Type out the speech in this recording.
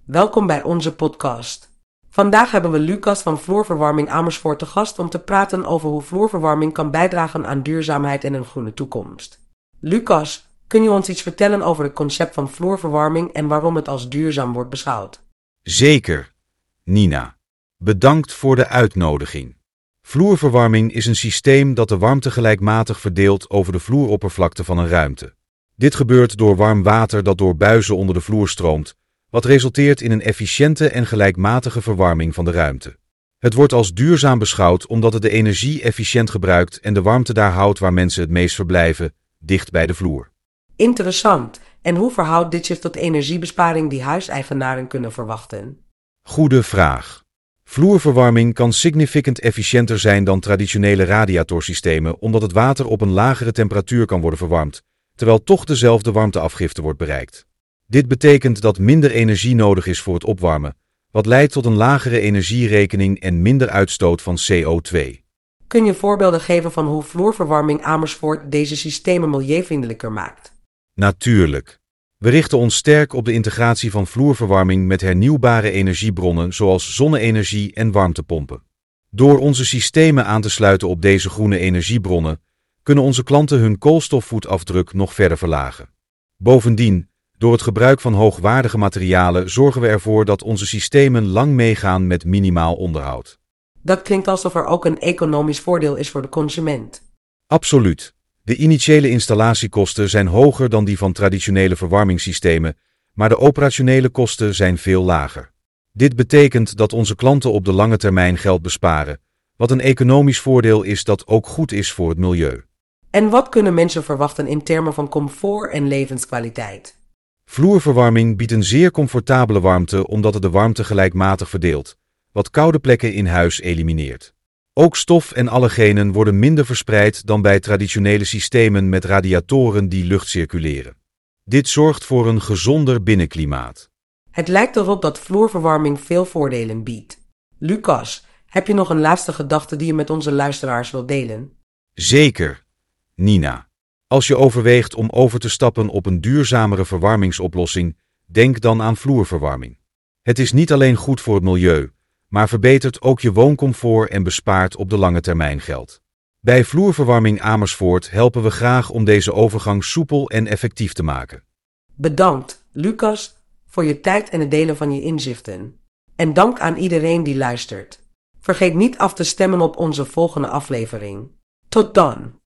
welkom bij onze podcast. Vandaag hebben we Lucas van Vloerverwarming Amersfoort te gast om te praten over hoe vloerverwarming kan bijdragen aan duurzaamheid en een groene toekomst. Lucas, kun je ons iets vertellen over het concept van vloerverwarming en waarom het als duurzaam wordt beschouwd? Zeker, Nina. Bedankt voor de uitnodiging. Vloerverwarming is een systeem dat de warmte gelijkmatig verdeelt over de vloeroppervlakte van een ruimte. Dit gebeurt door warm water dat door buizen onder de vloer stroomt, wat resulteert in een efficiënte en gelijkmatige verwarming van de ruimte. Het wordt als duurzaam beschouwd omdat het de energie efficiënt gebruikt en de warmte daar houdt waar mensen het meest verblijven, dicht bij de vloer. Interessant. En hoe verhoudt dit zich tot energiebesparing die huiseigenaren kunnen verwachten? Goede vraag. Vloerverwarming kan significant efficiënter zijn dan traditionele radiatorsystemen omdat het water op een lagere temperatuur kan worden verwarmd, terwijl toch dezelfde warmteafgifte wordt bereikt. Dit betekent dat minder energie nodig is voor het opwarmen, wat leidt tot een lagere energierekening en minder uitstoot van CO2. Kun je voorbeelden geven van hoe Vloerverwarming Amersfoort deze systemen milieuvriendelijker maakt? Natuurlijk. We richten ons sterk op de integratie van vloerverwarming met hernieuwbare energiebronnen zoals zonne-energie en warmtepompen. Door onze systemen aan te sluiten op deze groene energiebronnen, kunnen onze klanten hun koolstofvoetafdruk nog verder verlagen. Bovendien, door het gebruik van hoogwaardige materialen zorgen we ervoor dat onze systemen lang meegaan met minimaal onderhoud. Dat klinkt alsof er ook een economisch voordeel is voor de consument. Absoluut. De initiële installatiekosten zijn hoger dan die van traditionele verwarmingssystemen, maar de operationele kosten zijn veel lager. Dit betekent dat onze klanten op de lange termijn geld besparen, wat een economisch voordeel is dat ook goed is voor het milieu. En wat kunnen mensen verwachten in termen van comfort en levenskwaliteit? Vloerverwarming biedt een zeer comfortabele warmte omdat het de warmte gelijkmatig verdeelt, wat koude plekken in huis elimineert. Ook stof en allergenen worden minder verspreid dan bij traditionele systemen met radiatoren die lucht circuleren. Dit zorgt voor een gezonder binnenklimaat. Het lijkt erop dat vloerverwarming veel voordelen biedt. Lucas, heb je nog een laatste gedachte die je met onze luisteraars wilt delen? Zeker, Nina. Als je overweegt om over te stappen op een duurzamere verwarmingsoplossing, denk dan aan vloerverwarming. Het is niet alleen goed voor het milieu, maar verbetert ook je wooncomfort en bespaart op de lange termijn geld. Bij Vloerverwarming Amersfoort helpen we graag om deze overgang soepel en effectief te maken. Bedankt, Lucas, voor je tijd en het delen van je inzichten. En dank aan iedereen die luistert. Vergeet niet af te stemmen op onze volgende aflevering. Tot dan!